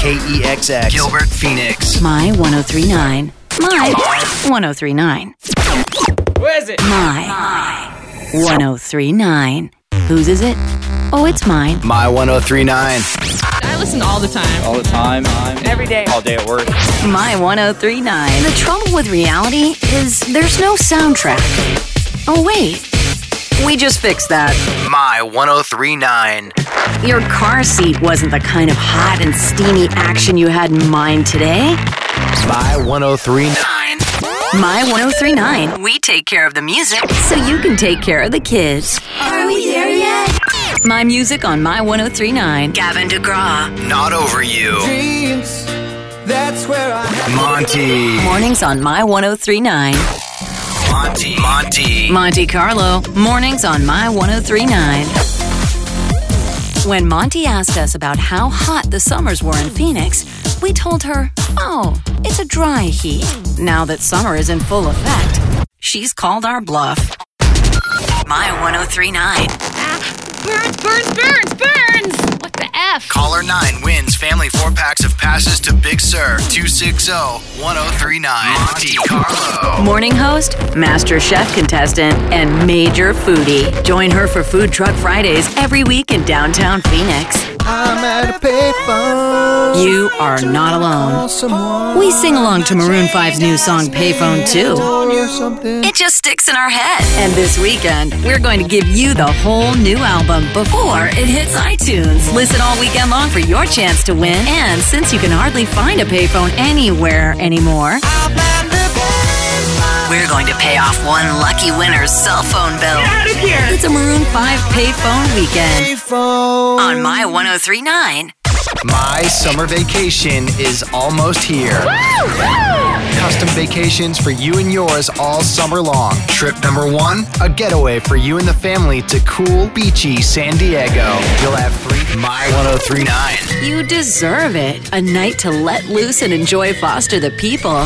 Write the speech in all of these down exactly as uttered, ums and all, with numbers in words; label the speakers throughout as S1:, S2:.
S1: K E X X, Gilbert, Phoenix.
S2: My one oh three point nine. My one oh three point nine.
S3: Where is it?
S2: My one oh three point nine. Whose is it? Oh, it's mine.
S1: My one oh three point nine.
S3: I listen all the time.
S4: All the time.
S3: Every day.
S4: All day at work.
S2: My one oh three point nine. The trouble with reality is there's no soundtrack. Oh, wait. We just fixed that.
S1: My one oh three point nine.
S2: Your car seat wasn't the kind of hot and steamy action you had in mind today.
S1: My one oh three point nine.
S2: My one oh three point nine. We take care of the music so you can take care of the kids. Are we there yet? My music on My one oh three point nine. Gavin DeGraw.
S1: Not over you.
S5: Dreams, that's where I
S1: Monty.
S2: Mornings on My one oh three point nine.
S1: Monty. Monty.
S2: Monte Carlo. Mornings on My one oh three point nine. When Monty asked us about how hot the summers were in Phoenix, we told her, oh, it's a dry heat. Now that summer is in full effect, she's called our bluff. My one oh three point nine.
S3: Burns, burns, burns, burns! What the F?
S1: Caller nine wins family four packs of passes to Big Sur. two six zero, one oh three nine. Monte Carlo.
S2: Morning host, Master Chef contestant, and major foodie. Join her for Food Truck Fridays every week in downtown Phoenix.
S5: I'm at a payphone.
S2: You are not alone. We sing along to Maroon five's new song, Payphone, too. It just sticks in our head. And this weekend, we're going to give you the whole new album before it hits iTunes. Listen all weekend long for your chance to win. And since you can hardly find a payphone anywhere anymore, we're going to pay off one lucky winner's cell phone bill.
S3: Get out of here!
S2: It's a Maroon five payphone weekend
S5: Payphone.
S2: on My one oh three point nine.
S1: My summer vacation is almost here. Custom vacations for you and yours all summer long. Trip number one, a getaway for you and the family to cool, beachy San Diego. You'll have three My one oh three point nine.
S2: You deserve it. A night to let loose and enjoy Foster the People.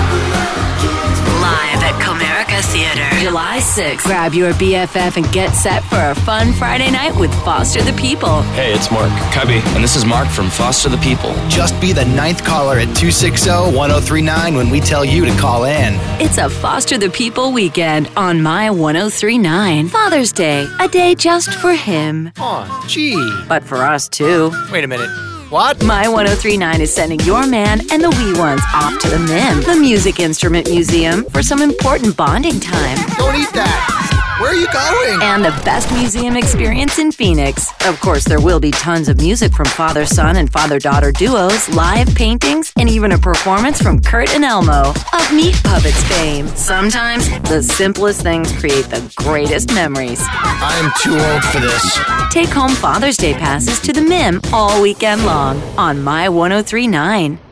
S2: Live at Comerica Theater. July sixth. Grab your B F F and get set for a fun Friday night with Foster the People.
S4: Hey, it's Mark Cubby, and this is Mark from Foster the People.
S1: Just be the ninth caller at two six zero, one oh three nine when we tell you to call in.
S2: It's a Foster the People weekend on My one oh three point nine. Father's Day. A day just for him.
S1: Oh, gee.
S2: But for us, too.
S1: Wait a minute. What?
S2: My one oh three point nine is sending your man and the wee ones off to the M I M, the Music Instrument Museum, for some important bonding time.
S1: Don't eat that. Where are you going?
S2: And the best museum experience in Phoenix. Of course, there will be tons of music from father-son and father-daughter duos, live paintings, and even a performance from Kurt and Elmo of Meat Puppets fame. Sometimes, the simplest things create the greatest memories.
S1: I'm too old for this.
S2: Take home Father's Day passes to the M I M all weekend long on My one oh three point nine.